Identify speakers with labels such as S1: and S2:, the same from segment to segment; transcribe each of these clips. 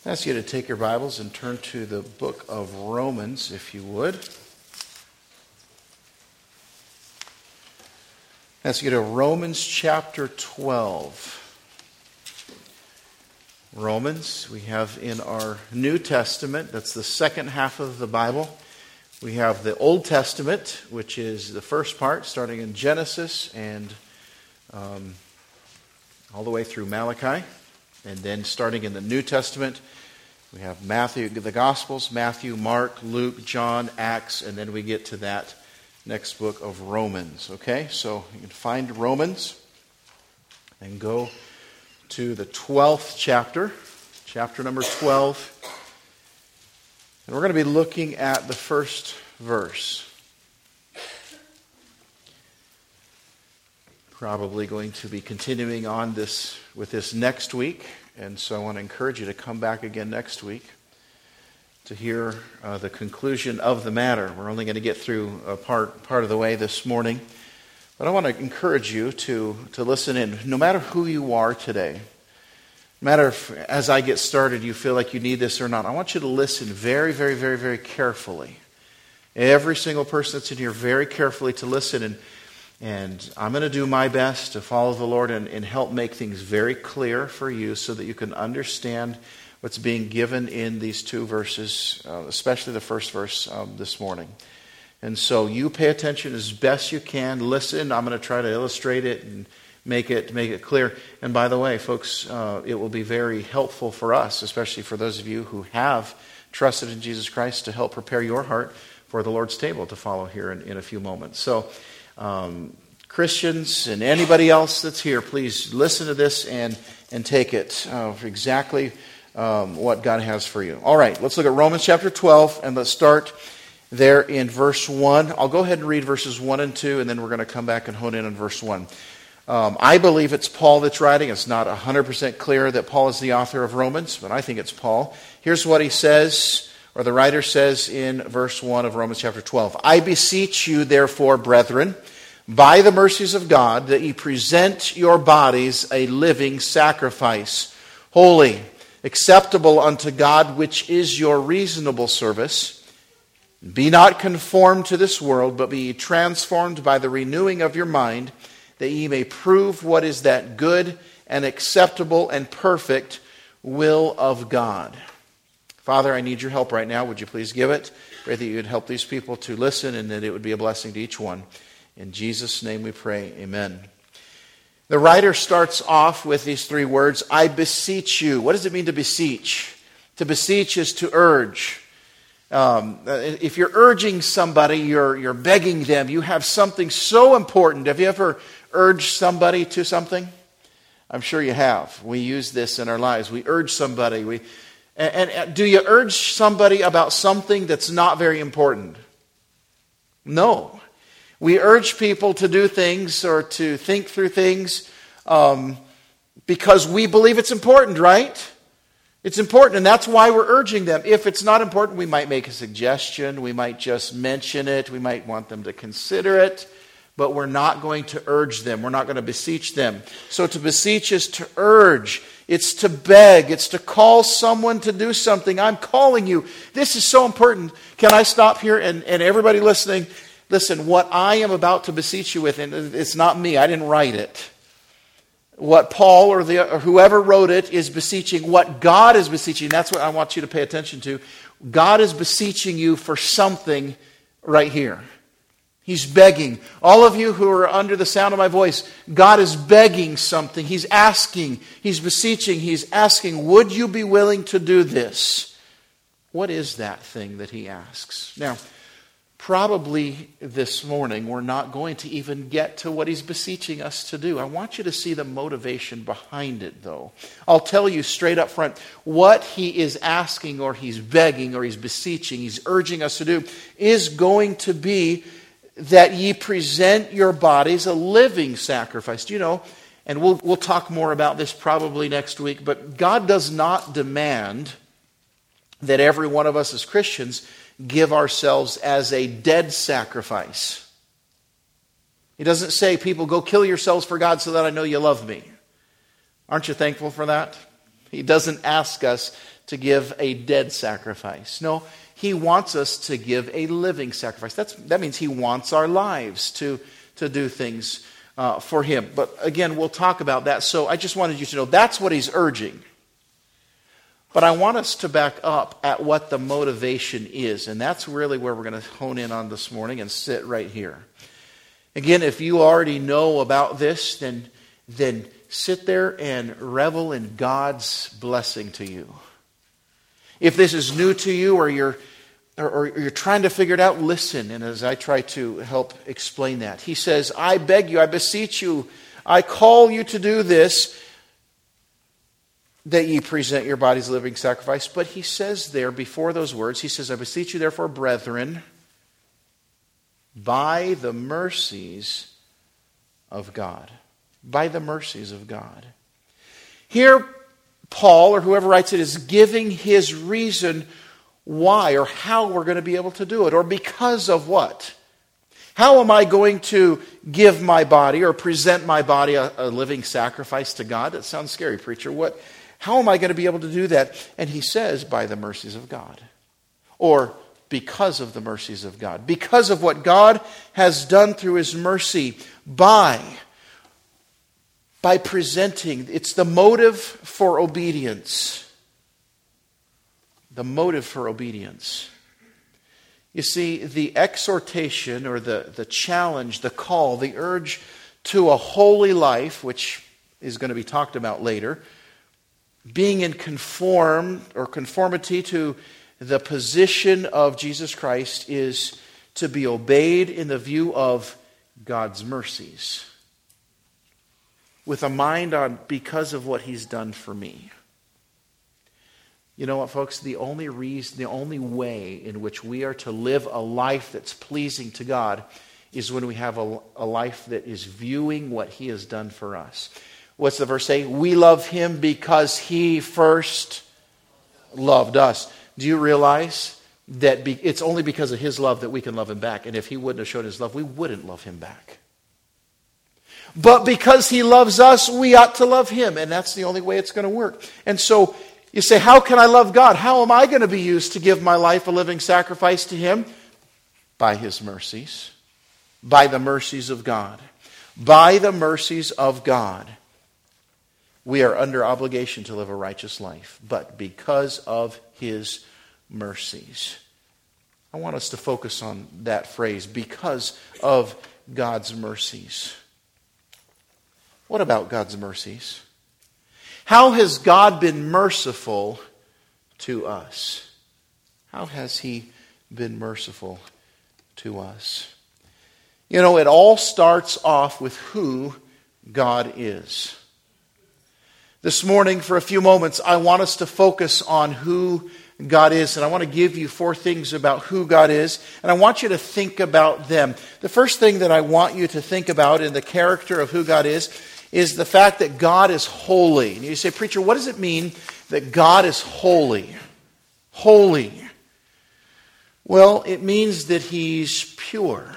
S1: I ask you to take your Bibles and turn to the book of Romans, if you would. I ask you to Romans chapter 12. Romans, we have in our New Testament, that's the second half of the Bible. We have the Old Testament, which is the first part, starting in Genesis and all the way through Malachi. And then starting in the New Testament, we have Matthew, the Gospels, Matthew, Mark, Luke, John, Acts, and then we get to that next book of Romans. Okay, so you can find Romans and go to the 12th chapter, chapter number 12. And we're going to be looking at the first verse. Probably going to be continuing on with this next week, and so I want to encourage you to come back again next week to hear the conclusion of the matter. We're only going to get through a part of the way this morning, but I want to encourage you to listen in. No matter who you are today, no matter if as I get started you feel like you need this or not, I want you to listen very, very, very, very carefully. Every single person that's in here, very carefully to listen, and I'm going to do my best to follow the Lord and help make things very clear for you so that you can understand what's being given in these two verses, especially the first verse this morning. And so you pay attention as best you can. Listen, I'm going to try to illustrate it and make it clear. And by the way, folks, it will be very helpful for us, especially for those of you who have trusted in Jesus Christ, to help prepare your heart for the Lord's table to follow here in a few moments. So Christians and anybody else that's here, please listen to this and take it for exactly what God has for you. All right, let's look at Romans chapter 12, and let's start there in verse 1. I'll go ahead and read verses 1 and 2, and then we're going to come back and hone in on verse 1. I believe it's Paul that's writing. It's not 100% clear that Paul is the author of Romans, but I think it's Paul. Here's what he says, or the writer says in verse 1 of Romans chapter 12. I beseech you, therefore, brethren, by the mercies of God, that ye present your bodies a living sacrifice, holy, acceptable unto God, which is your reasonable service. Be not conformed to this world, but be ye transformed by the renewing of your mind, that ye may prove what is that good and acceptable and perfect will of God. Father, I need your help right now. Would you please give it? Pray that you would help these people to listen and that it would be a blessing to each one. In Jesus' name we pray, amen. The writer starts off with these three words, I beseech you. What does it mean to beseech? To beseech is to urge. If you're urging somebody, you're begging them. You have something so important. Have you ever urged somebody to something? I'm sure you have. We use this in our lives. We urge somebody. And do you urge somebody about something that's not very important? No. We urge people to do things or to think through things because we believe it's important, right? It's important, and that's why we're urging them. If it's not important, we might make a suggestion. We might just mention it. We might want them to consider it. But we're not going to urge them. We're not going to beseech them. So to beseech is to urge. It's to beg. It's to call someone to do something. I'm calling you. This is so important. Can I stop here and everybody listening? Listen, what I am about to beseech you with, and it's not me. I didn't write it. What Paul or whoever wrote it is beseeching. What God is beseeching, that's what I want you to pay attention to. God is beseeching you for something right here. He's begging. All of you who are under the sound of my voice, God is begging something. He's asking. He's beseeching. He's asking, would you be willing to do this? What is that thing that he asks? Now, probably this morning we're not going to even get to what he's beseeching us to do. I want you to see the motivation behind it, though. I'll tell you straight up front, what he is asking or he's begging or he's beseeching, he's urging us to do, is going to be that ye present your bodies a living sacrifice. You know, and we'll talk more about this probably next week, but God does not demand that every one of us as Christians give ourselves as a dead sacrifice. He doesn't say, people, go kill yourselves for God so that I know you love me. Aren't you thankful for that? He doesn't ask us to give a dead sacrifice. No, he wants us to give a living sacrifice. That means he wants our lives to do things for him. But again, we'll talk about that. So I just wanted you to know that's what he's urging. But I want us to back up at what the motivation is. And that's really where we're going to hone in on this morning and sit right here. Again, if you already know about this, then sit there and revel in God's blessing to you. If this is new to you or you're trying to figure it out, listen. And as I try to help explain that, he says, I beg you, I beseech you, I call you to do this, that ye present your bodies a living sacrifice. But he says there, before those words, he says, I beseech you therefore, brethren, by the mercies of God. By the mercies of God. Here, Paul, or whoever writes it, is giving his reason why or how we're going to be able to do it, or because of what. How am I going to give my body or present my body a living sacrifice to God? That sounds scary, preacher. How am I going to be able to do that? And he says, by the mercies of God. Or because of the mercies of God. Because of what God has done through his mercy by presenting. It's the motive for obedience. The motive for obedience. You see, the exhortation or the challenge, the call, the urge to a holy life, which is going to be talked about later, being in conformity to the position of Jesus Christ, is to be obeyed in the view of God's mercies, with a mind on because of what he's done for me. You know what, folks? The only way in which we are to live a life that's pleasing to God is when we have a life that is viewing what he has done for us. What's the verse say? We love him because he first loved us. Do you realize that it's only because of his love that we can love him back? And if he wouldn't have shown his love, we wouldn't love him back. But because he loves us, we ought to love him. And that's the only way it's going to work. And so you say, how can I love God? How am I going to be used to give my life a living sacrifice to him? By his mercies. By the mercies of God. By the mercies of God. We are under obligation to live a righteous life. But because of his mercies. I want us to focus on that phrase. Because of God's mercies. What about God's mercies? How has God been merciful to us? How has he been merciful to us? You know, it all starts off with who God is. This morning, for a few moments, I want us to focus on who God is. And I want to give you 4 things about who God is. And I want you to think about them. The first thing that I want you to think about in the character of who God is the fact that God is holy. And you say, preacher, what does it mean that God is holy? Holy. Well, it means that he's pure.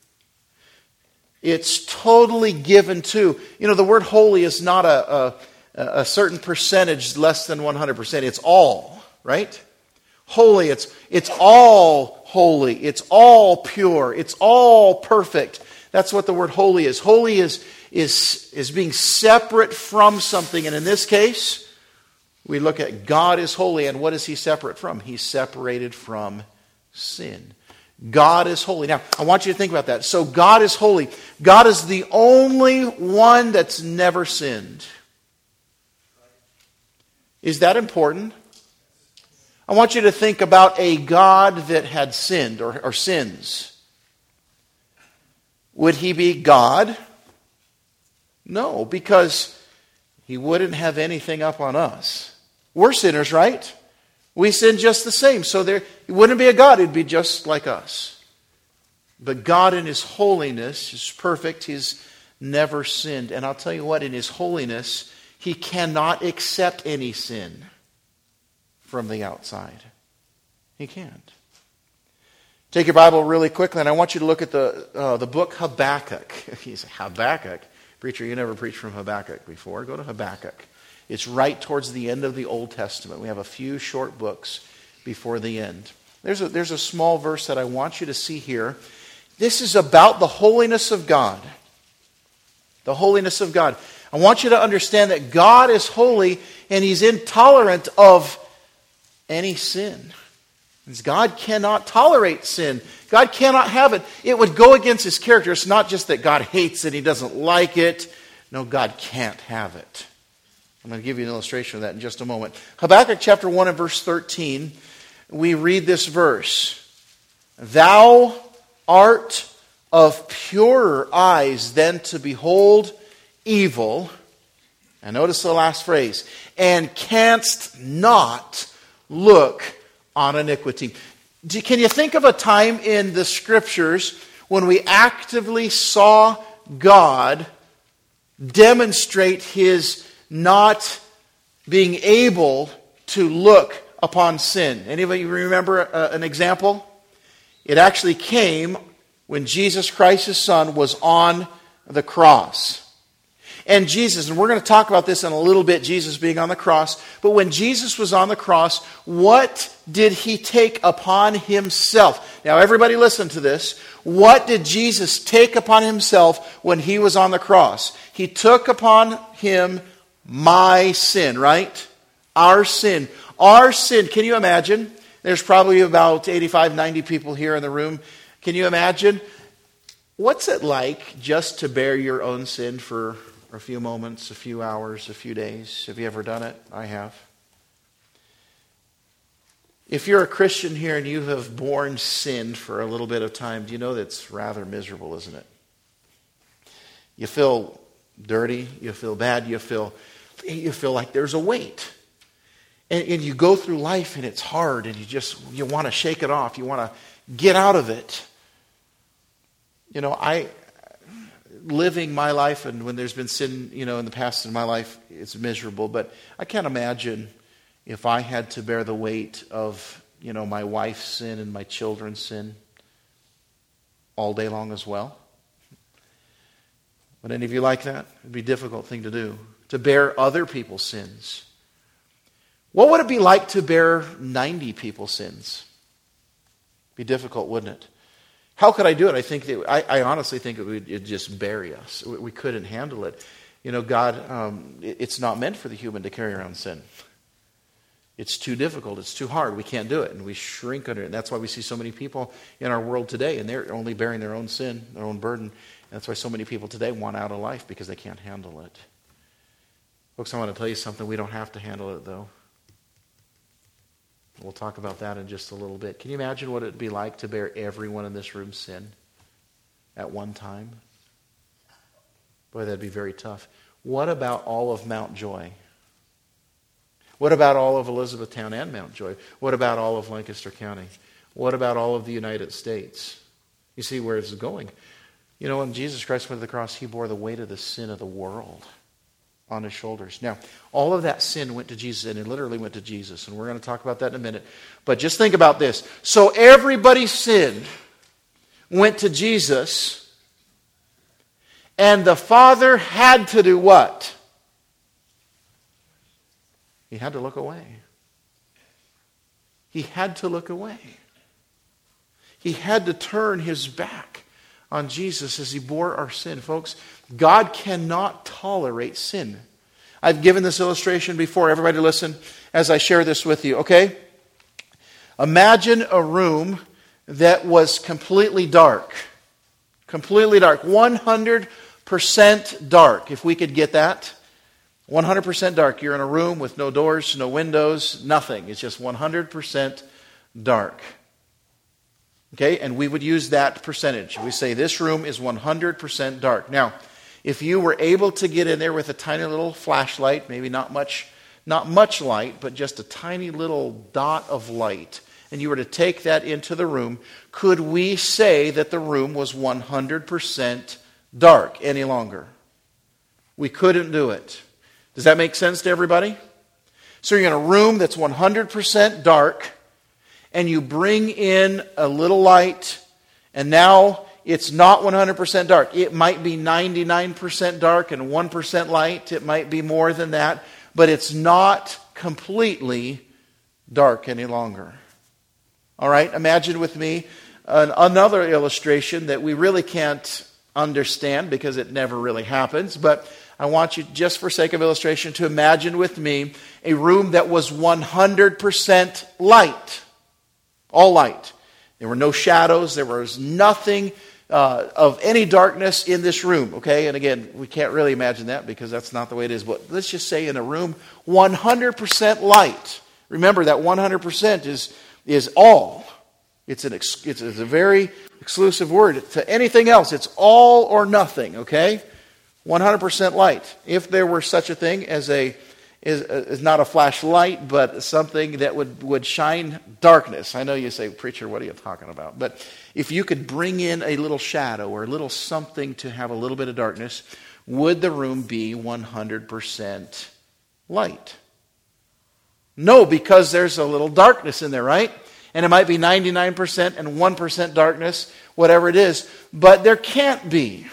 S1: It's totally given to. You know, the word holy is not a certain percentage less than 100%. It's all, right? Holy, it's all holy. It's all pure. It's all perfect. That's what the word holy is. Holy is being separate from something. And in this case, we look at God is holy. And what is he separate from? He's separated from sin. God is holy. Now, I want you to think about that. So God is holy. God is the only one that's never sinned. Is that important? I want you to think about a God that had sinned or sins. Would he be God? No, because he wouldn't have anything up on us. We're sinners, right? We sin just the same. So he wouldn't be a God. He'd be just like us. But God in his holiness is perfect. He's never sinned. And I'll tell you what, in his holiness, he cannot accept any sin from the outside. He can't. Take your Bible really quickly, and I want you to look at the book Habakkuk. You say, Habakkuk? Preacher, you never preached from Habakkuk before. Go to Habakkuk. It's right towards the end of the Old Testament. We have a few short books before the end. There's a small verse that I want you to see here. This is about the holiness of God. The holiness of God. I want you to understand that God is holy and He's intolerant of any sin. God cannot tolerate sin. God cannot have it. It would go against His character. It's not just that God hates it, He doesn't like it. No, God can't have it. I'm going to give you an illustration of that in just a moment. Habakkuk chapter 1 and verse 13, we read this verse. Thou art of purer eyes than to behold evil. And notice the last phrase. And canst not look on iniquity. Can you think of a time in the Scriptures when we actively saw God demonstrate His not being able to look upon sin? Anybody remember an example? It actually came when Jesus Christ, His Son, was on the cross. And Jesus, and we're going to talk about this in a little bit, Jesus being on the cross. But when Jesus was on the cross, what did He take upon Himself? Now everybody listen to this. What did Jesus take upon Himself when He was on the cross? He took upon Him my sin, right? Our sin. Our sin. Can you imagine? There's probably about 85, 90 people here in the room. Can you imagine? What's it like just to bear your own sin for a few moments, a few hours, a few days? Have you ever done it? I have. If you're a Christian here and you have borne sin for a little bit of time, do you know that's rather miserable, isn't it? You feel dirty, you feel bad, you feel like there's a weight. And you go through life and it's hard and you want to shake it off. You want to get out of it. You know, living my life, and when there's been sin, in the past in my life, it's miserable. But I can't imagine if I had to bear the weight of, my wife's sin and my children's sin all day long as well. Would any of you like that? It'd be a difficult thing to do, to bear other people's sins. What would it be like to bear 90 people's sins? It'd be difficult, wouldn't it? How could I do it? I honestly think it'd just bury us. We couldn't handle it. God, it's not meant for the human to carry around sin. It's too difficult. It's too hard. We can't do it. And we shrink under it. And that's why we see so many people in our world today, and they're only bearing their own sin, their own burden. And that's why so many people today want out of life, because they can't handle it. Folks, I want to tell you something. We don't have to handle it, though. We'll talk about that in just a little bit. Can you imagine what it would be like to bear everyone in this room's sin at one time? Boy, that'd be very tough. What about all of Mount Joy? What about all of Elizabethtown and Mount Joy? What about all of Lancaster County? What about all of the United States? You see where it's going. When Jesus Christ went to the cross, He bore the weight of the sin of the world on His shoulders. Now, all of that sin went to Jesus, and it literally went to Jesus. And we're going to talk about that in a minute. But just think about this. So everybody's sin went to Jesus, and the Father had to do what? He had to look away. He had to look away. He had to turn His back on Jesus as He bore our sin. Folks, God cannot tolerate sin. I've given this illustration before. Everybody listen as I share this with you, okay? Imagine a room that was completely dark. Completely dark. 100% dark, if we could get that. 100% dark. You're in a room with no doors, no windows, nothing. It's just 100% dark. Okay, and we would use that percentage. We say this room is 100% dark. Now, if you were able to get in there with a tiny little flashlight, maybe not much light, but just a tiny little dot of light, and you were to take that into the room, could we say that the room was 100% dark any longer? We couldn't do it. Does that make sense to everybody? So you're in a room that's 100% dark, and you bring in a little light, and now it's not 100% dark. It might be 99% dark and 1% light. It might be more than that. but it's not completely dark any longer. All right, imagine with me another illustration that we really can't understand because it never really happens, but I want you, just for sake of illustration, to imagine with me a room that was 100% light. All light. There were no shadows. There was nothing of any darkness in this room. Okay, and again, we can't really imagine that because that's not the way it is. But let's just say in a room, 100% light. Remember that 100% is all. It's a very exclusive word. To anything else, it's all or nothing. Okay, 100% light. If there were such a thing as is not a flashlight, but something that would shine darkness. I know you say, preacher, what are you talking about? But if you could bring in a little shadow or a little something to have a little bit of darkness, would the room be 100% light? No, because there's a little darkness in there, right? And it might be 99% and 1% darkness, whatever it is. But there can't be.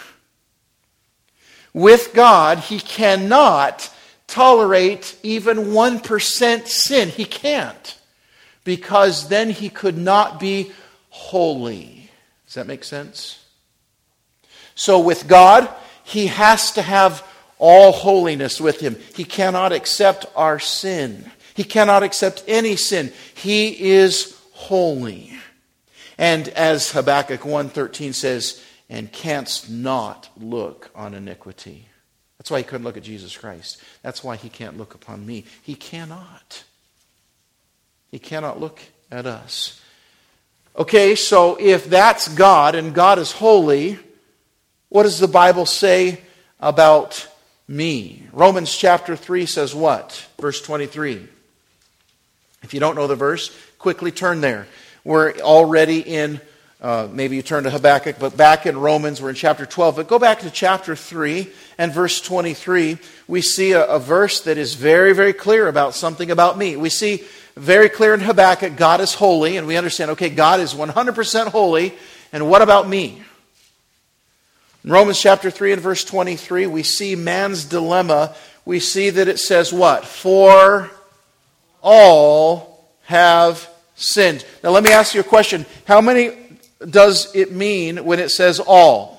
S1: With God, He cannot tolerate even 1% sin. He can't. Because then He could not be holy. Does that make sense? So with God, He has to have all holiness with Him. He cannot accept our sin. He cannot accept any sin. He is holy. And as Habakkuk 1:13 says, and canst not look on iniquity. That's why He couldn't look at Jesus Christ. That's why He can't look upon me. He cannot. He cannot look at us. Okay, so if that's God and God is holy, what does the Bible say about me? Romans chapter 3 says what? Verse 23. If you don't know the verse, quickly turn there. We're already in, maybe you turn to Habakkuk, but back in Romans, we're in chapter 12. But go back to chapter 3 and verse 23. We see a verse that is very, very clear about something about me. We see very clear in Habakkuk, God is holy, and we understand, okay, God is 100% holy, and what about me? In Romans chapter 3 and verse 23, we see man's dilemma. We see that it says what? For all have sinned. Now let me ask you a question. How many does it mean when it says all?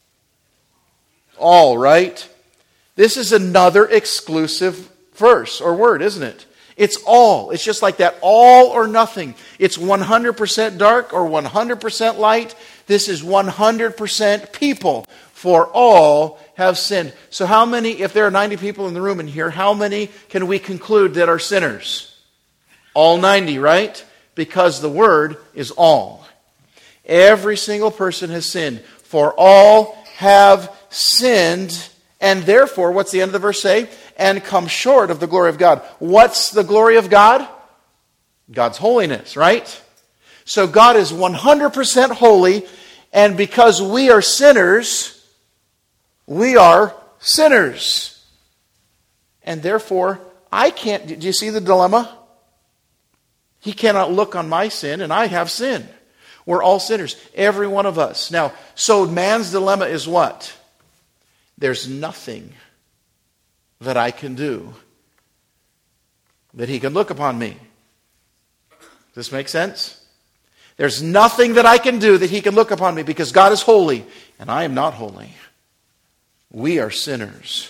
S1: All, right? This is another exclusive verse or word, isn't it? It's all. It's just like that, all or nothing. It's 100% dark or 100% light. This is 100% people. For all have sinned. So how many, if there are 90 people in the room in here, how many can we conclude that are sinners? All 90, right? Because the word is all. Every single person has sinned. For all have sinned, and therefore, what's the end of the verse say? And come short of the glory of God. What's the glory of God? God's holiness, right? So God is 100% holy, and because we are sinners, we are sinners. And therefore, I can't, do you see the dilemma? He cannot look on my sin, and I have sin. We're all sinners, every one of us. Now, so man's dilemma is what? There's nothing that I can do that He can look upon me. Does this make sense? There's nothing that I can do that He can look upon me because God is holy, and I am not holy. We are sinners.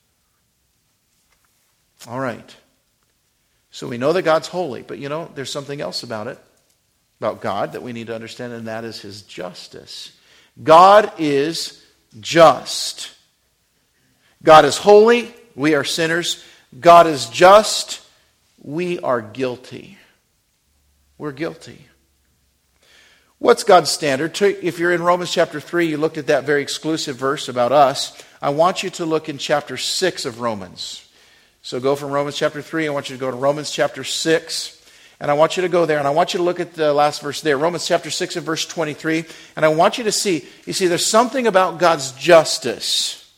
S1: All right. So we know that God's holy, but you know, there's something else about God that we need to understand, and that is His justice. God is just. God is holy, we are sinners. God is just, we are guilty. We're guilty. What's God's standard? If you're in Romans chapter 3, you looked at that very exclusive verse about us. I want you to look in chapter 6 of Romans. So go from Romans chapter 3, I want you to go to Romans chapter 6, and I want you to go there, and I want you to look at the last verse there, Romans chapter 6 and verse 23, and I want you to see, there's something about God's justice.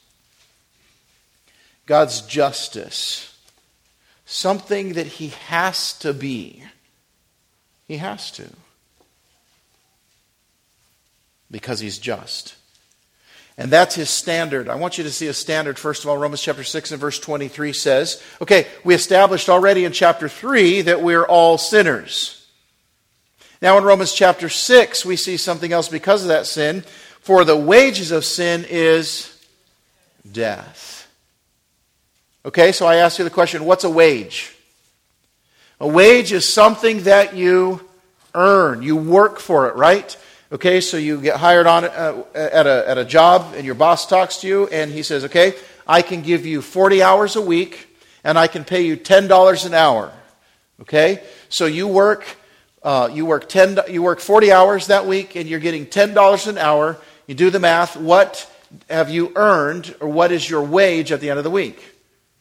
S1: God's justice. Something that He has to be. He has to. Because He's just. And that's his standard. I want you to see a standard. First of all, Romans chapter 6 and verse 23 says, okay, we established already in chapter 3 that we're all sinners. Now in Romans chapter 6, we see something else because of that sin. For the wages of sin is death. Okay, so I ask you the question, what's a wage? A wage is something that you earn. You work for it, right? Okay, so you get hired on at a job, and your boss talks to you, and he says, okay, I can give you 40 hours a week, and I can pay you $10 an hour. Okay, so you work 40 hours that week, and you're getting $10 an hour. You do the math. What have you earned, or what is your wage at the end of the week?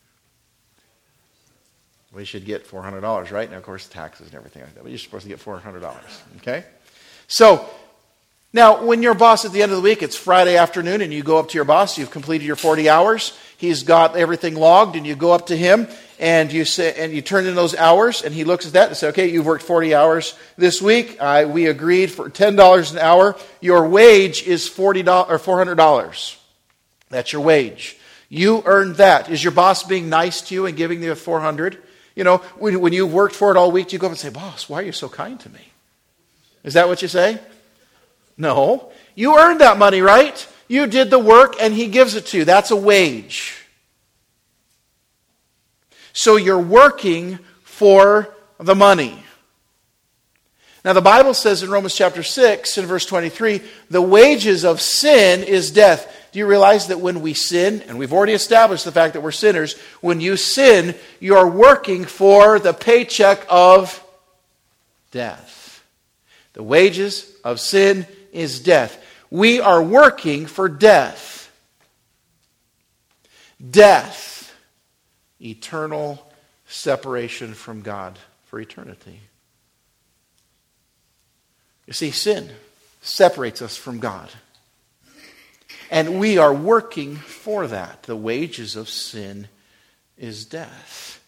S1: We should get $400, right? Now, of course, taxes and everything like that, but you're supposed to get $400. Okay, so. Now, when your boss at the end of the week, it's Friday afternoon, and you go up to your boss, you've completed your 40 hours, he's got everything logged, and you go up to him, and you say, and you turn in those hours, and he looks at that and says, okay, you've worked 40 hours this week, we agreed for $10 an hour, your wage is $40 or $400. That's your wage. You earned that. Is your boss being nice to you and giving you $400? You know, when you've worked for it all week, you go up and say, boss, why are you so kind to me? Is that what you say? No. You earned that money, right? You did the work and he gives it to you. That's a wage. So you're working for the money. Now the Bible says in Romans chapter 6 and verse 23, the wages of sin is death. Do you realize that when we sin, and we've already established the fact that we're sinners, when you sin, you're working for the paycheck of death. The wages of sin is death. We are working for death. Death. Eternal separation from God for eternity. You see, sin separates us from God. And we are working for that. The wages of sin is death.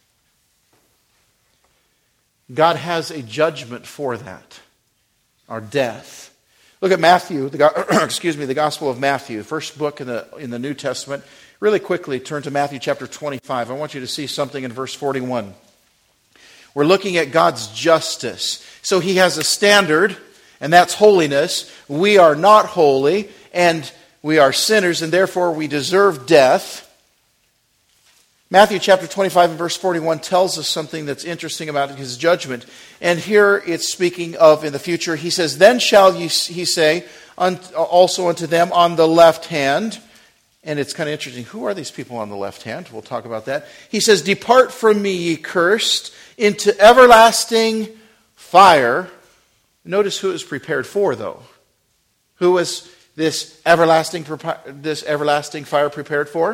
S1: God has a judgment for that. Our death. Look at Matthew, the Gospel of Matthew, first book in the New Testament. Really quickly, turn to Matthew chapter 25. I want you to see something in verse 41. We're looking at God's justice. So he has a standard, and that's holiness. We are not holy, and we are sinners, and therefore we deserve death. Matthew chapter 25 and verse 41 tells us something that's interesting about his judgment. And here it's speaking of in the future. He says, then shall he say also unto them on the left hand. And it's kind of interesting. Who are these people on the left hand? We'll talk about that. He says, depart from me, ye cursed, into everlasting fire. Notice who is prepared for, though. Who was this everlasting fire prepared for?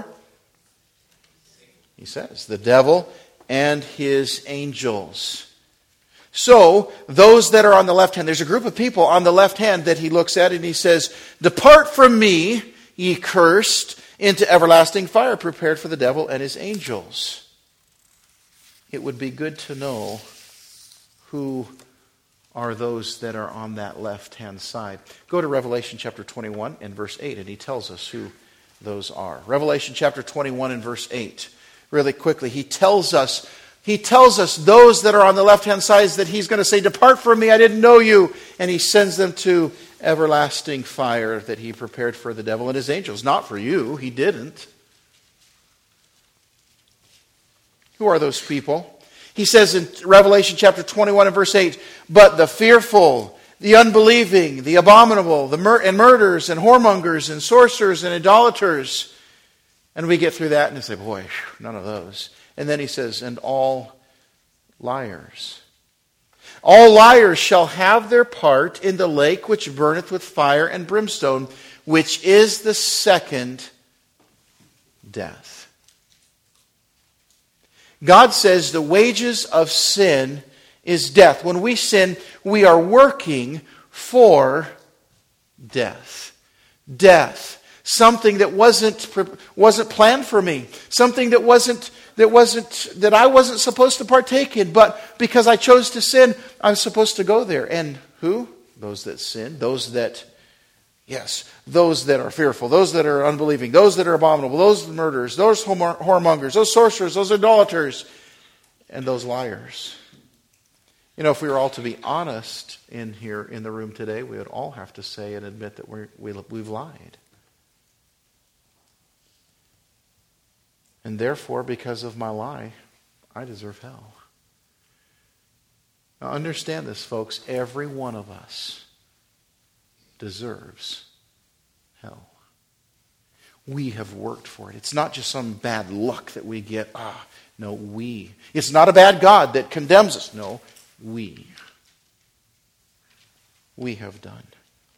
S1: He says, the devil and his angels. So, those that are on the left hand, there's a group of people on the left hand that he looks at and he says, depart from me, ye cursed, into everlasting fire prepared for the devil and his angels. It would be good to know who are those that are on that left-hand side. Go to Revelation chapter 21 and verse 8, and he tells us who those are. Revelation chapter 21 and verse 8. Really quickly, he tells us those that are on the left-hand side that he's going to say, depart from me, I didn't know you. And he sends them to everlasting fire that he prepared for the devil and his angels. Not for you, he didn't. Who are those people? He says in Revelation chapter 21 and verse 8, but the fearful, the unbelieving, the abominable, and murderers, and whoremongers, and sorcerers, and idolaters. And we get through that and say, boy, none of those. And then he says, and all liars. All liars shall have their part in the lake which burneth with fire and brimstone, which is the second death. God says the wages of sin is death. When we sin, we are working for death. Death. Something that wasn't planned for me. Something that I wasn't supposed to partake in. But because I chose to sin, I'm supposed to go there. And who? Those that sin. Those that Yes, those that are fearful, those that are unbelieving, those that are abominable, those murderers, those whoremongers, those sorcerers, those idolaters, and those liars. You know, if we were all to be honest in here in the room today, we would all have to say and admit that we've lied. And therefore, because of my lie, I deserve hell. Now understand this, folks. Every one of us deserves hell. We have worked for it. It's not just some bad luck that we get. No, we. It's not a bad God that condemns us. No, we. We have done.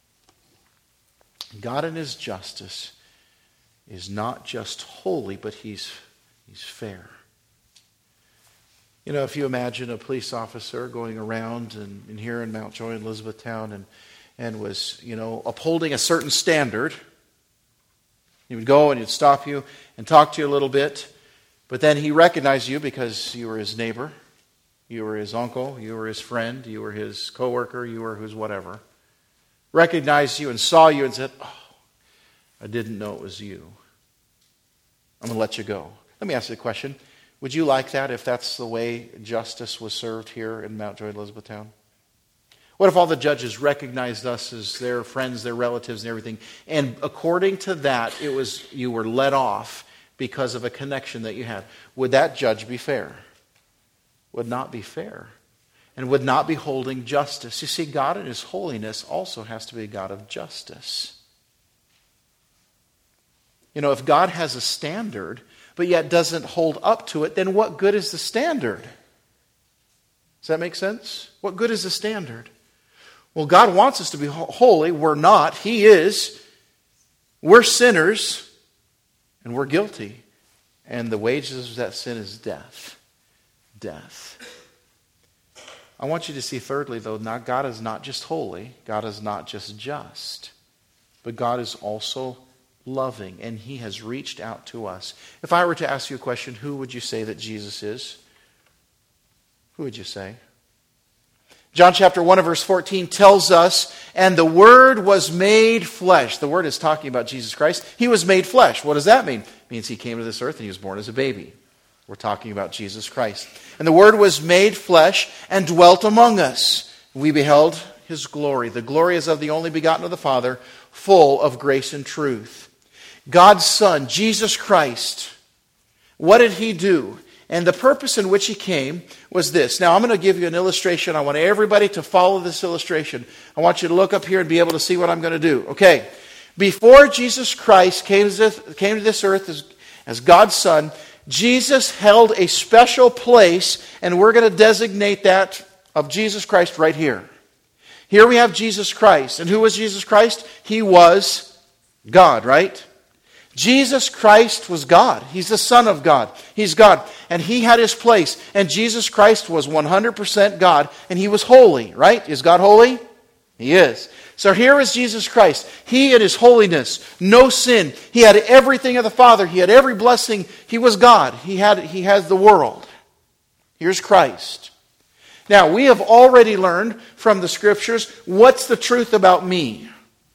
S1: God in His justice is not just holy, but He's fair. You know, if you imagine a police officer going around and here in Mountjoy and Elizabethtown and was, upholding a certain standard, he would go and he'd stop you and talk to you a little bit, but then he recognized you because you were his neighbor, you were his uncle, you were his friend, you were his coworker, you were his whatever. Recognized you and saw you and said, I didn't know it was you. I'm going to let you go. Let me ask you a question. Would you like that if that's the way justice was served here in Mountjoy, Elizabethtown? What if all the judges recognized us as their friends, their relatives, and everything, and according to that, you were let off because of a connection that you had? Would that judge be fair? Would not be fair, and would not be holding justice. You see, God in His holiness also has to be a God of justice. You know, if God has a standard, but yet doesn't hold up to it, then what good is the standard? Does that make sense? What good is the standard? Well, God wants us to be holy. We're not. He is. We're sinners, and we're guilty. And the wages of that sin is death. Death. I want you to see thirdly, though, God is not just holy. God is not just just. But God is also loving, and He has reached out to us. If I were to ask you a question, who would you say that Jesus is? Who would you say? John chapter 1 and verse 14 tells us, and the Word was made flesh. The Word is talking about Jesus Christ. He was made flesh. What does that mean? It means He came to this earth and He was born as a baby. We're talking about Jesus Christ. And the Word was made flesh and dwelt among us. We beheld His glory. The glory is of the only begotten of the Father, full of grace and truth. God's Son, Jesus Christ, what did He do? And the purpose in which He came was this. Now, I'm going to give you an illustration. I want everybody to follow this illustration. I want you to look up here and be able to see what I'm going to do. Okay. Before Jesus Christ came to this earth as God's Son, Jesus held a special place, and we're going to designate that of Jesus Christ right here. Here we have Jesus Christ. And who was Jesus Christ? He was God, right? Jesus Christ was God. He's the Son of God. He's God. And He had His place. And Jesus Christ was 100% God. And He was holy, right? Is God holy? He is. So here is Jesus Christ. He in His holiness, no sin. He had everything of the Father. He had every blessing. He was God. He has the world. Here's Christ. Now, we have already learned from the Scriptures, what's the truth about me?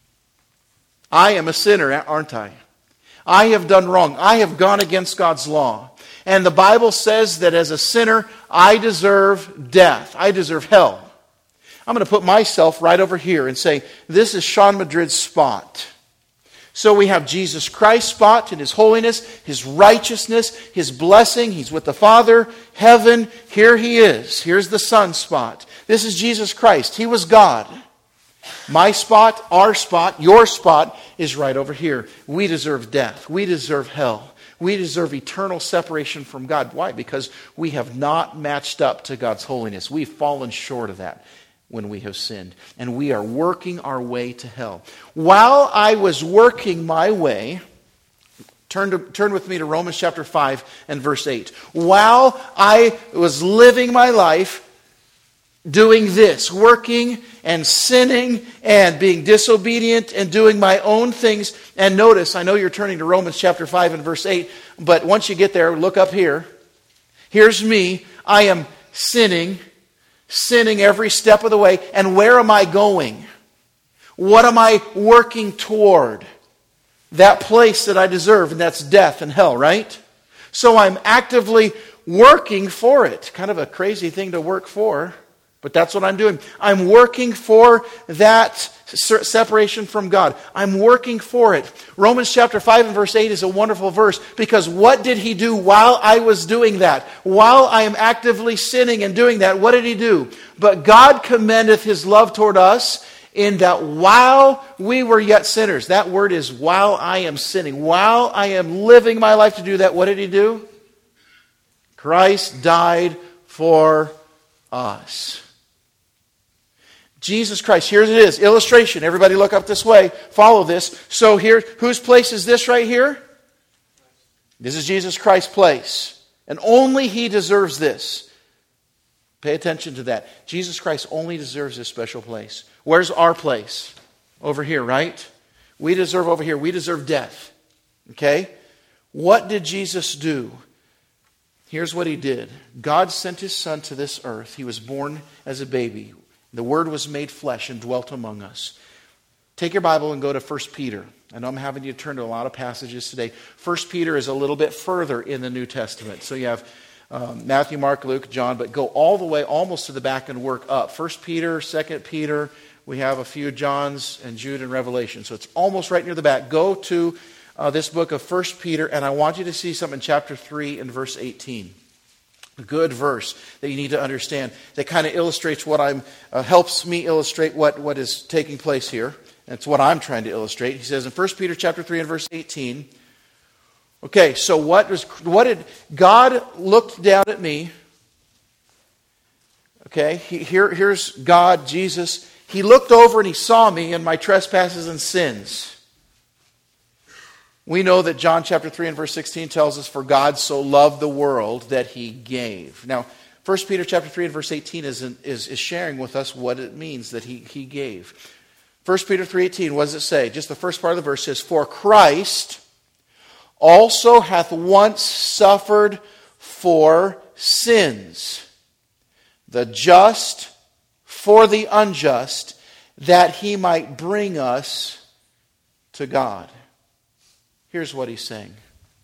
S1: I am a sinner, aren't I? I have done wrong. I have gone against God's law. And the Bible says that as a sinner, I deserve death. I deserve hell. I'm going to put myself right over here and say, this is Sean Madrid's spot. So we have Jesus Christ's spot in His holiness, His righteousness, His blessing. He's with the Father, heaven. Here He is. Here's the Son spot. This is Jesus Christ. He was God. My spot, our spot, your spot is right over here. We deserve death. We deserve hell. We deserve eternal separation from God. Why? Because we have not matched up to God's holiness. We've fallen short of that when we have sinned. And we are working our way to hell. While I was working my way, turn with me to Romans chapter 5 and verse 8. While I was living my life doing this, working and sinning and being disobedient and doing my own things. And notice, I know you're turning to Romans chapter 5 and verse 8, but once you get there, look up here. Here's me. I am sinning every step of the way. And where am I going? What am I working toward? That place that I deserve, and that's death and hell, right? So I'm actively working for it. Kind of a crazy thing to work for, but that's what I'm doing. I'm working for that separation from God. I'm working for it. Romans chapter 5 and verse 8 is a wonderful verse, because what did he do while I was doing that? While I am actively sinning and doing that, what did he do? But God commendeth his love toward us, in that while we were yet sinners. That word is while I am sinning. While I am living my life to do that, what did he do? Christ died for us. Jesus Christ. Here it is. Illustration. Everybody look up this way. Follow this. So here, whose place is this right here? This is Jesus Christ's place. And only he deserves this. Pay attention to that. Jesus Christ only deserves this special place. Where's our place? Over here, right? We deserve over here. We deserve death. Okay? What did Jesus do? Here's what he did. God sent his Son to this earth. He was born as a baby. The Word was made flesh and dwelt among us. Take your Bible and go to 1 Peter. I know I'm having you turn to a lot of passages today. 1 Peter is a little bit further in the New Testament. So you have Matthew, Mark, Luke, John, but go all the way almost to the back and work up. 1 Peter, 2 Peter, we have a few Johns and Jude and Revelation. So it's almost right near the back. Go to this book of 1 Peter, and I want you to see something in chapter 3 and verse 18. A good verse that you need to understand that kind of illustrates what helps me illustrate what is taking place here. That's what I'm trying to illustrate. He says in 1 Peter chapter 3 and verse 18, okay, so what did God looked down at me? Okay, here's God, Jesus. He looked over and he saw me and my trespasses and sins. We know that John chapter 3 and verse 16 tells us, for God so loved the world that he gave. Now, 1 Peter chapter 3 and verse 18 is sharing with us what it means that he gave. 1 Peter 3:18, what does it say? Just the first part of the verse says, for Christ also hath once suffered for sins, the just for the unjust, that he might bring us to God. Here's what he's saying.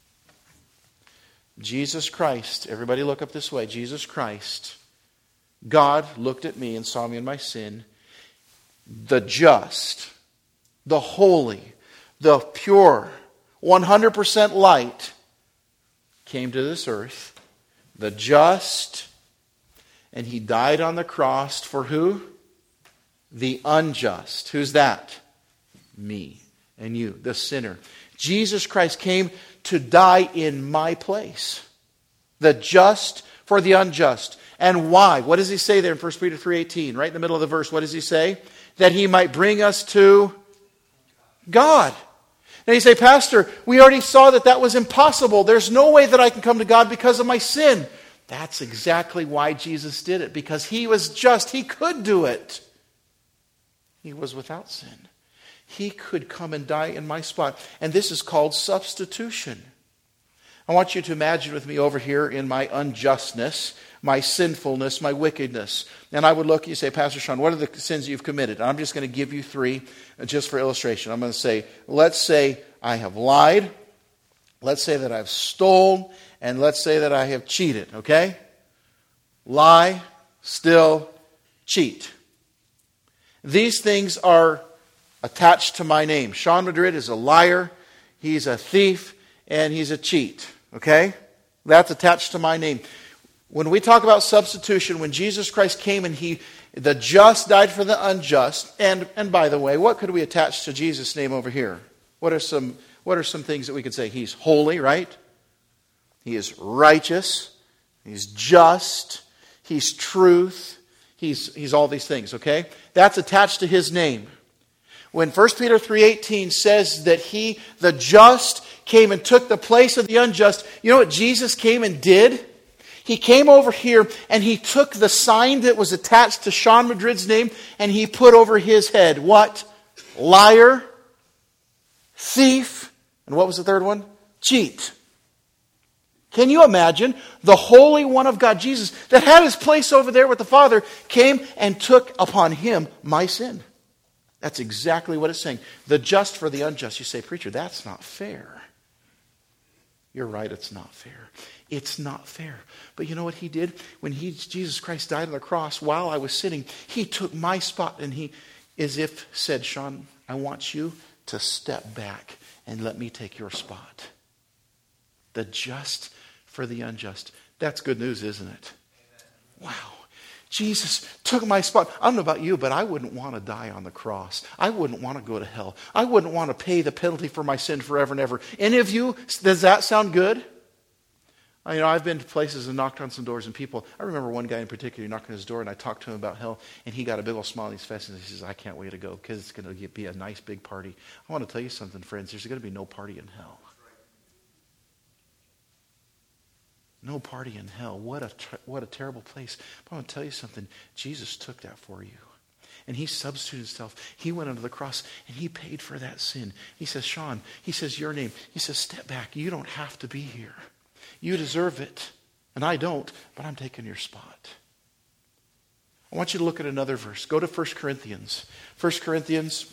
S1: Jesus Christ, everybody look up this way. Jesus Christ, God looked at me and saw me in my sin. The just, the holy, the pure, 100% light came to this earth. The just, and he died on the cross for who? The unjust. Who's that? Me and you, the sinner. Jesus Christ came to die in my place. The just for the unjust. And why? What does he say there in 1 Peter 3:18? Right in the middle of the verse, what does he say? That he might bring us to God. And you say, Pastor, we already saw that was impossible. There's no way that I can come to God because of my sin. That's exactly why Jesus did it. Because he was just. He could do it. He was without sin. He could come and die in my spot. And this is called substitution. I want you to imagine with me over here in my unjustness, my sinfulness, my wickedness. And I would look, you say, Pastor Sean, what are the sins you've committed? And I'm just going to give you 3 just for illustration. I'm going to say, let's say I have lied. Let's say that I've stolen. And let's say that I have cheated, okay? Lie, steal, cheat. These things are attached to my name. Sean Madrid is a liar, he's a thief, and he's a cheat. Okay? That's attached to my name. When we talk about substitution, when Jesus Christ came and the just died for the unjust, and by the way, what could we attach to Jesus' name over here? What are some things that we could say? He's holy, right? He is righteous. He's just. He's truth. He's all these things, okay? That's attached to his name. When 1 Peter 3:18 says that he, the just, came and took the place of the unjust, you know what Jesus came and did? He came over here and he took the sign that was attached to Sean Madrid's name and he put over his head, what? Liar, thief, and what was the third one? Cheat. Can you imagine? The Holy One of God, Jesus, that had his place over there with the Father, came and took upon him my sin. That's exactly what it's saying. The just for the unjust. You say, preacher, that's not fair. You're right, it's not fair. It's not fair. But you know what he did? When Jesus Christ died on the cross, while I was sitting, he took my spot and he, as if said, Sean, I want you to step back and let me take your spot. The just for the unjust. That's good news, isn't it? Wow. Jesus took my spot. I don't know about you, but I wouldn't want to die on the cross. I wouldn't want to go to hell. I wouldn't want to pay the penalty for my sin forever and ever. Any of you, does that sound good? I've been to places and knocked on some doors and people, I remember one guy in particular knocked on his door and I talked to him about hell and he got a big old smile on his face and he says, I can't wait to go because it's going to be a nice big party. I want to tell you something, friends. There's going to be no party in hell. No party in hell. What a terrible place. But I want to tell you something. Jesus took that for you. And he substituted himself. He went under the cross and he paid for that sin. He says, Sean, he says your name. He says, step back. You don't have to be here. You deserve it. And I don't, but I'm taking your spot. I want you to look at another verse. Go to 1 Corinthians. 2 Corinthians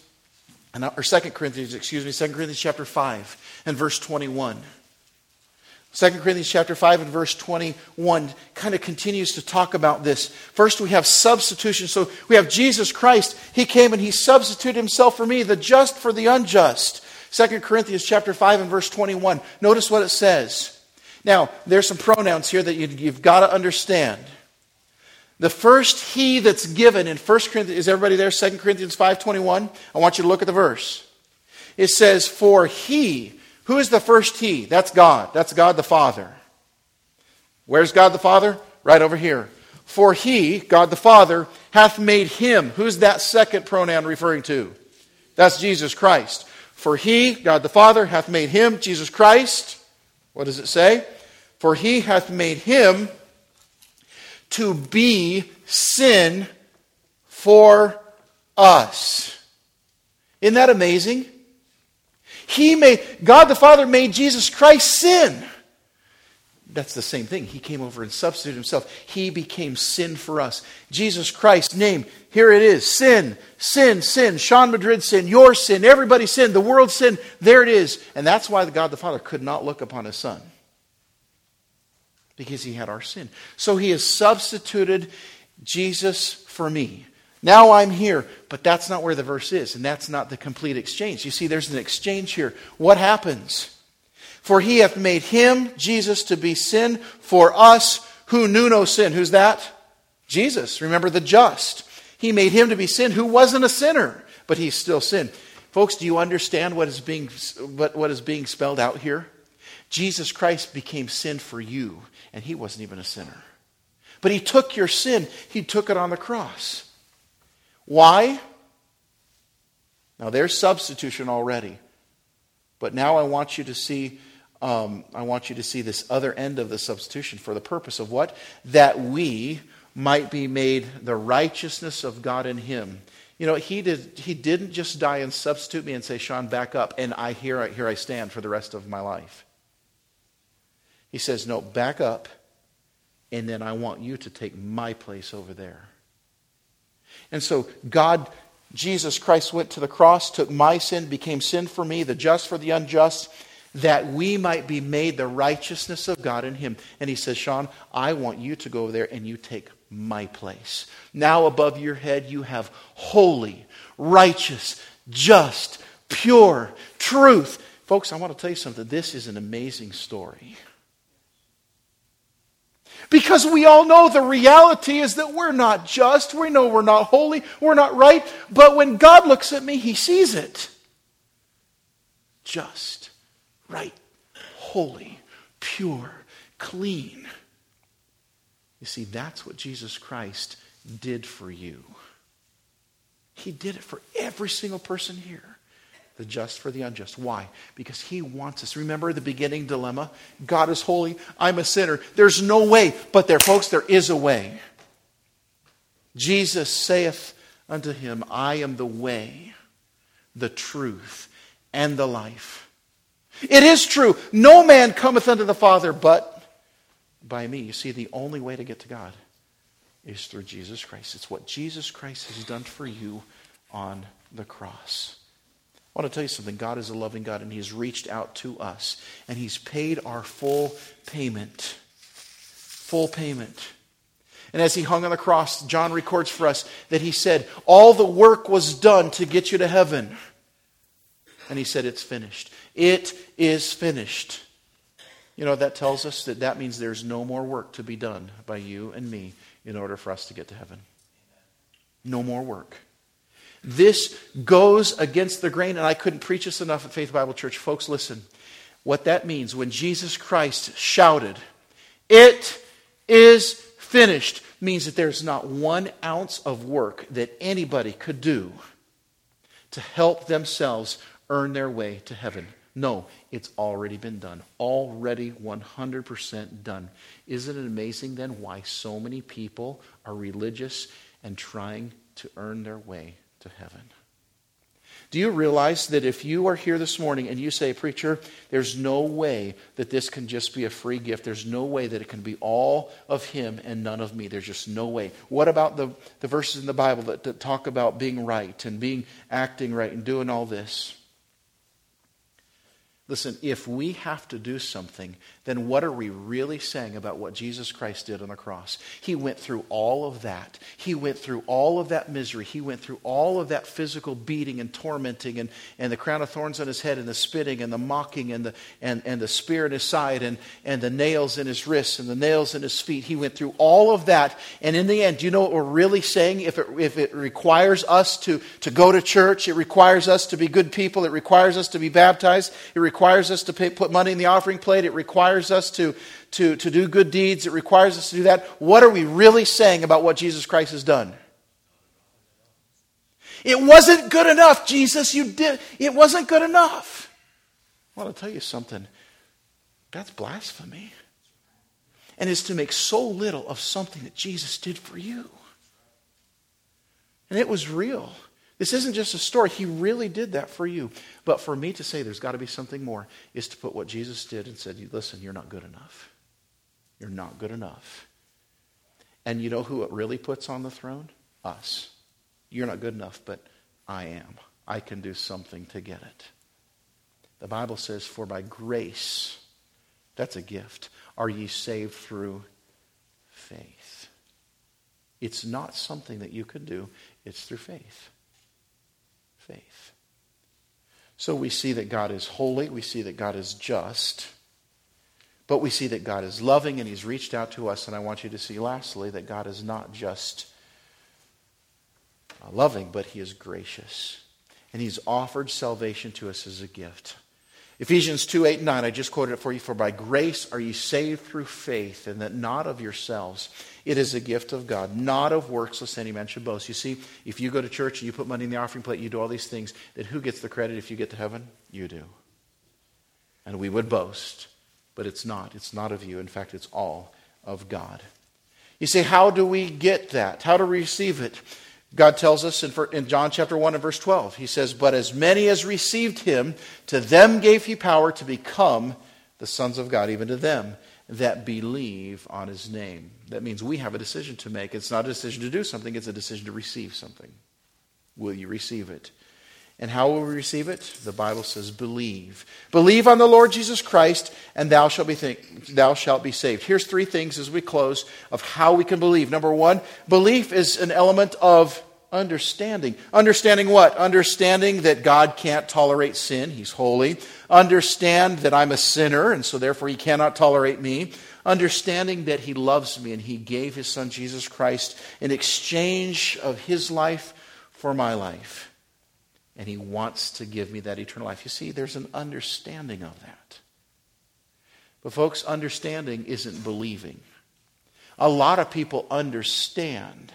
S1: chapter 5 and verse 21. 2 Corinthians chapter 5 and verse 21 kind of continues to talk about this. First we have substitution. So we have Jesus Christ. He came and he substituted himself for me, the just for the unjust. 2 Corinthians chapter 5 and verse 21. Notice what it says. Now, there's some pronouns here that you've got to understand. The first he that's given in 1 Corinthians, is everybody there? 2 Corinthians 5:21. I want you to look at the verse. It says, for he. Who is the first he? That's God. That's God the Father. Where's God the Father? Right over here. For he, God the Father, hath made him. Who's that second pronoun referring to? That's Jesus Christ. For he, God the Father, hath made him, Jesus Christ. What does it say? For he hath made him to be sin for us. Isn't that amazing? God the Father made Jesus Christ sin. That's the same thing. He came over and substituted himself. He became sin for us. Jesus Christ's name, here it is. Sin, sin, sin. Sean Madrid sin, your sin, everybody's sin, the world's sin. There it is. And that's why God the Father could not look upon his Son. Because he had our sin. So he has substituted Jesus for me. Now I'm here, but that's not where the verse is, and that's not the complete exchange. You see, there's an exchange here. What happens? For he hath made him, Jesus, to be sin for us who knew no sin. Who's that? Jesus. Remember, the just. He made him to be sin who wasn't a sinner, but he's still sin. Folks, do you understand what is being spelled out here? Jesus Christ became sin for you, and he wasn't even a sinner. But he took your sin. He took it on the cross. Why? Now there's substitution already. But now I want you to see this other end of the substitution for the purpose of what? That we might be made the righteousness of God in him. You know, he didn't just die and substitute me and say, Sean, back up, and here I stand for the rest of my life. He says, no, back up, and then I want you to take my place over there. And so Jesus Christ went to the cross, took my sin, became sin for me, the just for the unjust, that we might be made the righteousness of God in him. And he says, Sean, I want you to go over there and you take my place. Now above your head you have holy, righteous, just, pure, truth. Folks, I want to tell you something. This is an amazing story. Because we all know the reality is that we're not just. We know we're not holy. We're not right. But when God looks at me, he sees it. Just, right, holy, pure, clean. You see, that's what Jesus Christ did for you. He did it for every single person here. The just for the unjust. Why? Because he wants us. Remember the beginning dilemma? God is holy. I'm a sinner. There's no way. But there, folks, there is a way. Jesus saith unto him, I am the way, the truth, and the life. It is true. No man cometh unto the Father but by me. You see, the only way to get to God is through Jesus Christ. It's what Jesus Christ has done for you on the cross. I want to tell you something. God is a loving God, and He's reached out to us, and He's paid our full payment. Full payment. And as He hung on the cross, John records for us that He said, all the work was done to get you to heaven. And He said, it's finished. It is finished. You know what that tells us? That means there's no more work to be done by you and me in order for us to get to heaven. No more work. This goes against the grain, and I couldn't preach this enough at Faith Bible Church. Folks, listen. What that means, when Jesus Christ shouted, it is finished, means that there's not 1 ounce of work that anybody could do to help themselves earn their way to heaven. No, it's already been done. Already 100% done. Isn't it amazing then why so many people are religious and trying to earn their way to heaven? Do you realize that if you are here this morning and you say, preacher, there's no way that this can just be a free gift. There's no way that it can be all of Him and none of me. There's just no way. What about the verses in the Bible that talk about being right and acting right and doing all this? Listen, if we have to do something, then what are we really saying about what Jesus Christ did on the cross? He went through all of that. He went through all of that misery. He went through all of that physical beating and tormenting and the crown of thorns on His head and the spitting and the mocking and the spear in His side and the nails in His wrists and the nails in His feet. He went through all of that. And in the end, do you know what we're really saying? If it requires us to go to church, it requires us to be good people, it requires us to be baptized, it requires us to put money in the offering plate. It requires us to do good deeds. It requires us to do that. What are we really saying about what Jesus Christ has done? It wasn't good enough, Jesus. It wasn't good enough. I want to tell you something. That's blasphemy. And it's to make so little of something that Jesus did for you. And it was real. This isn't just a story. He really did that for you. But for me to say there's got to be something more is to put what Jesus did and said, listen, you're not good enough. You're not good enough. And you know who it really puts on the throne? Us. You're not good enough, but I am. I can do something to get it. The Bible says, for by grace, that's a gift, are ye saved through faith. It's not something that you can do. It's through faith. Faith. So we see that God is holy, we see that God is just, but we see that God is loving and He's reached out to us. And I want you to see lastly that God is not just loving, but He is gracious. And He's offered salvation to us as a gift. Ephesians 2:8-9, I just quoted it for you. For by grace are ye saved through faith, and that not of yourselves. It is a gift of God, not of works, lest any man should boast. You see, if you go to church and you put money in the offering plate, you do all these things, then who gets the credit if you get to heaven? You do. And we would boast, but it's not. It's not of you. In fact, it's all of God. You say, how do we get that? How do we receive it? God tells us in John chapter 1 and verse 12, He says, but as many as received Him, to them gave He power to become the sons of God, even to them that believe on His name. That means we have a decision to make. It's not a decision to do something, it's a decision to receive something. Will you receive it? And how will we receive it? The Bible says, believe. Believe on the Lord Jesus Christ, and thou shalt be saved. Here's 3 things as we close of how we can believe. Number 1, belief is an element of understanding. Understanding what? Understanding that God can't tolerate sin. He's holy. Understand that I'm a sinner, and so therefore He cannot tolerate me. Understanding that He loves me, and He gave His Son Jesus Christ in exchange of His life for my life. And He wants to give me that eternal life. You see, there's an understanding of that. But folks, understanding isn't believing. A lot of people understand,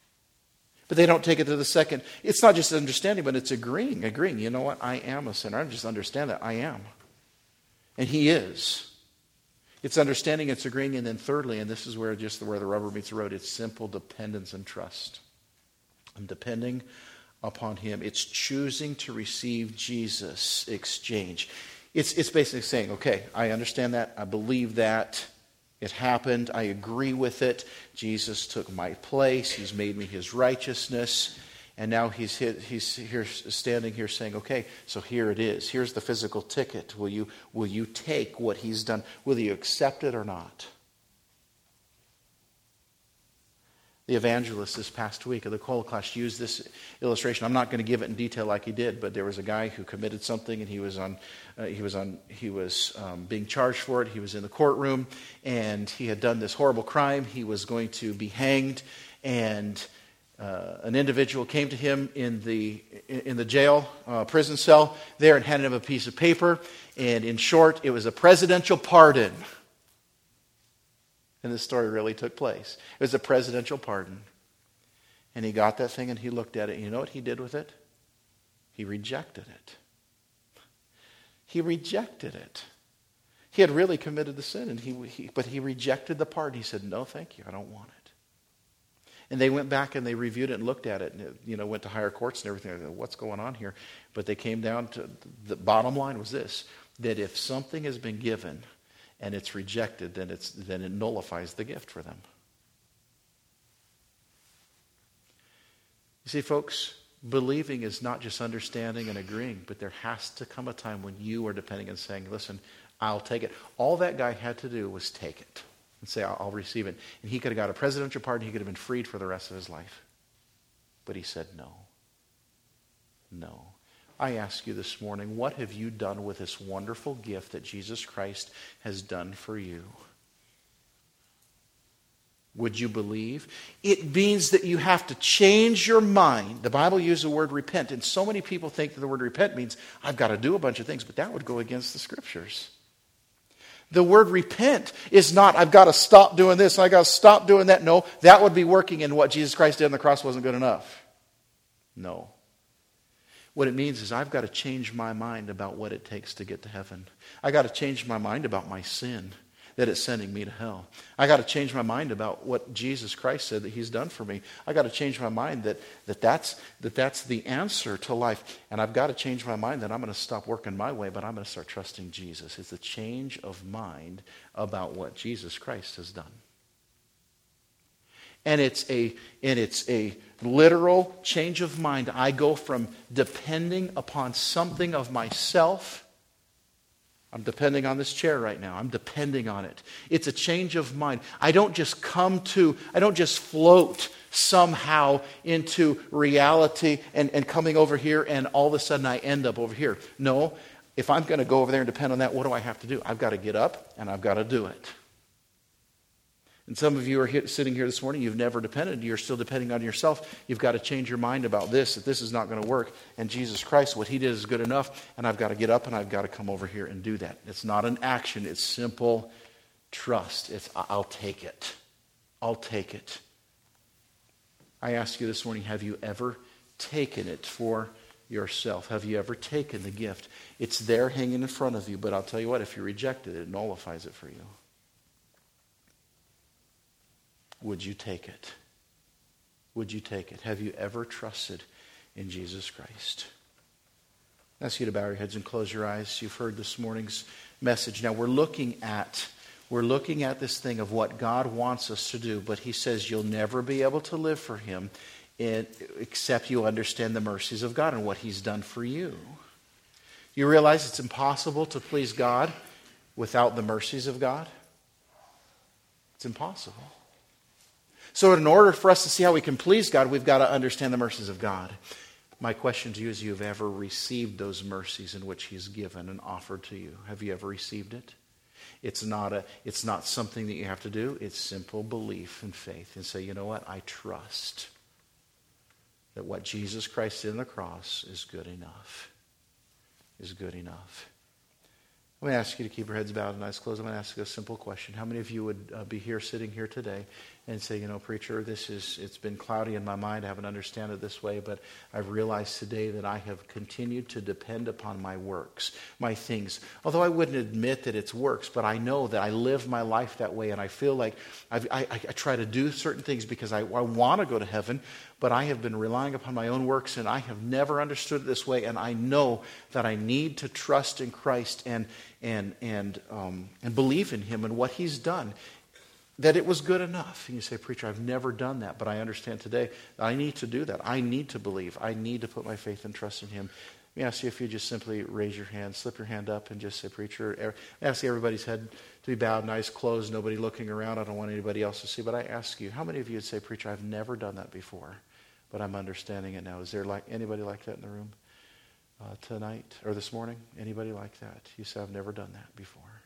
S1: but they don't take it to the second. It's not just understanding, but it's agreeing. You know what? I am a sinner. I don't just understand that. I am. And He is. It's understanding, it's agreeing, and then thirdly, and this is where the rubber meets the road, it's simple dependence and trust. I'm depending upon Him. It's choosing to receive Jesus' exchange. It's basically saying, okay, I understand that. I believe that. It happened. I agree with it. Jesus took my place. He's made me His righteousness. And now he's here, standing here saying, okay, so here it is. Here's the physical ticket. Will you take what he's done? Will you accept it or not? The evangelist this past week of the Holocaust used this illustration. I'm not going to give it in detail like he did, but there was a guy who committed something, and he was being charged for it. He was in the courtroom, and he had done this horrible crime. He was going to be hanged, and an individual came to him in the jail prison cell there and handed him a piece of paper. And in short, it was a presidential pardon. And this story really took place. It was a presidential pardon. And he got that thing and he looked at it. And you know what he did with it? He rejected it. He rejected it. He had really committed the sin, but he rejected the pardon. He said, no, thank you, I don't want it. And they went back and they reviewed it and looked at it, and it, went to higher courts and everything. What's going on here? But they came down to the bottom line was this, that if something has been given and it's rejected, then it nullifies the gift for them. You see, folks, believing is not just understanding and agreeing, but there has to come a time when you are depending and saying, listen, I'll take it. All that guy had to do was take it and say, I'll receive it. And he could have got a presidential pardon. He could have been freed for the rest of his life. But he said no. No. I ask you this morning, what have you done with this wonderful gift that Jesus Christ has done for you? Would you believe? It means that you have to change your mind. The Bible uses the word repent, and so many people think that the word repent means I've got to do a bunch of things, but that would go against the Scriptures. The word repent is not, I've got to stop doing this, I've got to stop doing that. No, that would be working in what Jesus Christ did on the cross wasn't good enough. No. What it means is I've got to change my mind about what it takes to get to heaven. I've got to change my mind about my sin, that it's sending me to hell. I got to change my mind about what Jesus Christ said that he's done for me. I got to change my mind that's the answer to life. And I've got to change my mind that I'm going to stop working my way, but I'm going to start trusting Jesus. It's a change of mind about what Jesus Christ has done. And it's a literal change of mind. I go from depending upon something of myself. I'm depending on this chair right now. I'm depending on it. It's a change of mind. I don't just float somehow into reality and coming over here and all of a sudden I end up over here. No, if I'm going to go over there and depend on that, what do I have to do? I've got to get up and I've got to do it. And some of you are sitting here this morning, you've never depended, you're still depending on yourself. You've got to change your mind about this, that this is not going to work. And Jesus Christ, what he did is good enough, and I've got to get up and I've got to come over here and do that. It's not an action, it's simple trust. It's, I'll take it. I'll take it. I ask you this morning, have you ever taken it for yourself? Have you ever taken the gift? It's there hanging in front of you, but I'll tell you what, if you reject it, it nullifies it for you. Would you take it? Would you take it? Have you ever trusted in Jesus Christ? I ask you to bow your heads and close your eyes. You've heard this morning's message. Now we're looking at this thing of what God wants us to do, but he says you'll never be able to live for him except you understand the mercies of God and what he's done for you. You realize it's impossible to please God without the mercies of God? It's impossible. So in order for us to see how we can please God, we've got to understand the mercies of God. My question to you is, you've ever received those mercies in which he's given and offered to you? Have you ever received it? It's not something that you have to do. It's simple belief and faith. And say, you know what? I trust that what Jesus Christ did on the cross is good enough. Is good enough. I'm going to ask you to keep your heads bowed and eyes closed. I'm going to ask you a simple question. How many of you would be here, sitting here today, and say, you know, preacher, it's been cloudy in my mind. I haven't understood it this way, but I've realized today that I have continued to depend upon my works, my things. Although I wouldn't admit that it's works, but I know that I live my life that way, and I feel like I try to do certain things because I want to go to heaven, but I have been relying upon my own works, and I have never understood it this way, and I know that I need to trust in Christ and believe in him and what he's done. that it was good enough. And you say, preacher, I've never done that, but I understand today that I need to do that. I need to believe. I need to put my faith and trust in him. Let me ask you if you just simply raise your hand, slip your hand up, and just say, preacher, I ask everybody's head to be bowed, eyes closed, nobody looking around. I don't want anybody else to see, but I ask you, how many of you would say, preacher, I've never done that before, but I'm understanding it now? Is there anybody like that in the room tonight or this morning? Anybody like that? You say, I've never done that before.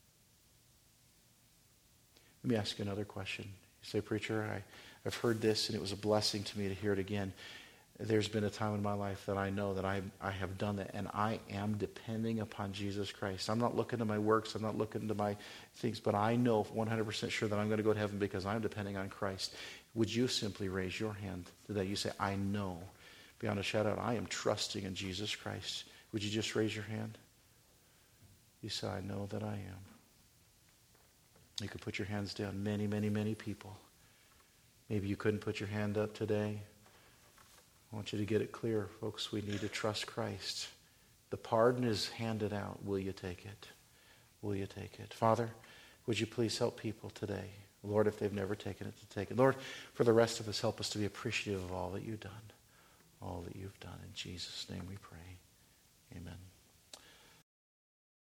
S1: Let me ask you another question. You say, preacher, I've heard this and it was a blessing to me to hear it again. There's been a time in my life that I know that I have done that, and I am depending upon Jesus Christ. I'm not looking to my works, I'm not looking to my things, but I know 100% sure that I'm going to go to heaven because I'm depending on Christ. Would you simply raise your hand today? You say, I know, beyond a shadow, I am trusting in Jesus Christ. Would you just raise your hand? You say, I know that I am. You could put your hands down. Many, many, many people. Maybe you couldn't put your hand up today. I want you to get it clear, folks. We need to trust Christ. The pardon is handed out. Will you take it? Will you take it? Father, would you please help people today? Lord, if they've never taken it, to take it. Lord, for the rest of us, help us to be appreciative of all that you've done. All that you've done. In Jesus' name we pray.